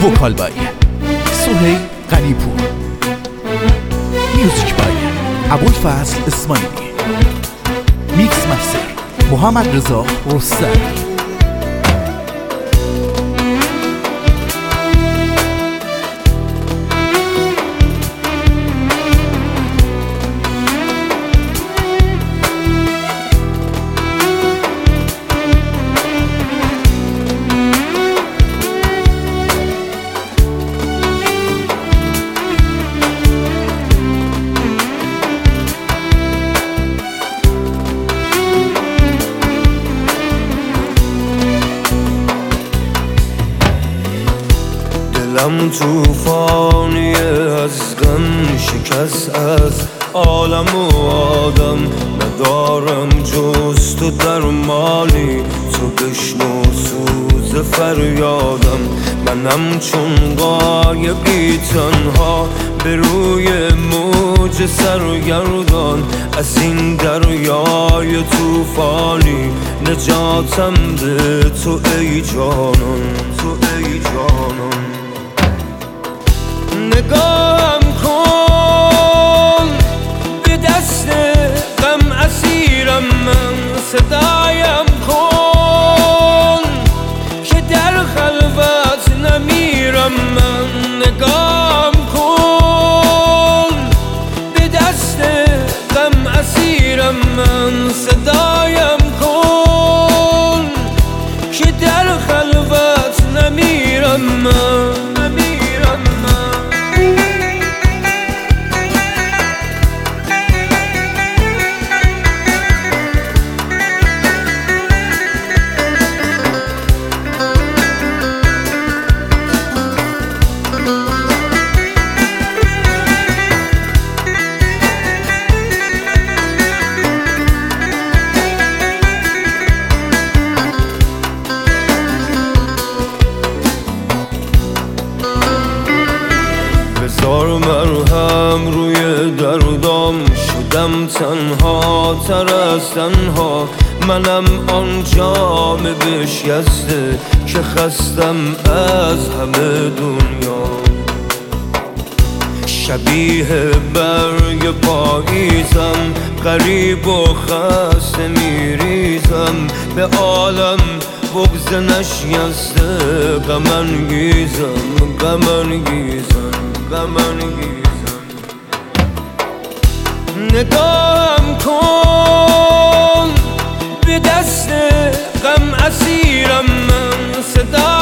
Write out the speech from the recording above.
وکال بای سهیل غنی‌پور، میوزیک بای ابوالفضل اسماعیلی، میکس مستر محمد رضا رستم. دلم توفانی از غم شکست، از عالم و آدم ندارم جز تو درمانی. تو بشنو سوز فریادم، منم چون غایبی تنها به روی موج سرگردان. از این دریای توفانی نجاتم به تو ای جانان، تو ای جانان. نگاهم کن به دست غم اسیرم من، صدایم کن که در خلوت نمیرم من. نگاهم کن به دست غم اسیرم من، صدایم کن که در خلوت نمیرم من. بذار مرهم روی دردام، شدم تنها تر از تنها. منم آن جام بشکسته که خستم از همه دنیا. شبیه برگ پاییزم، غریب و خسته میریزم. به عالم بغض نشکسته غم انگیزم، غم انگیزم، غم انگیزم. نگاهم کن به دست غم اسیرم من، صدا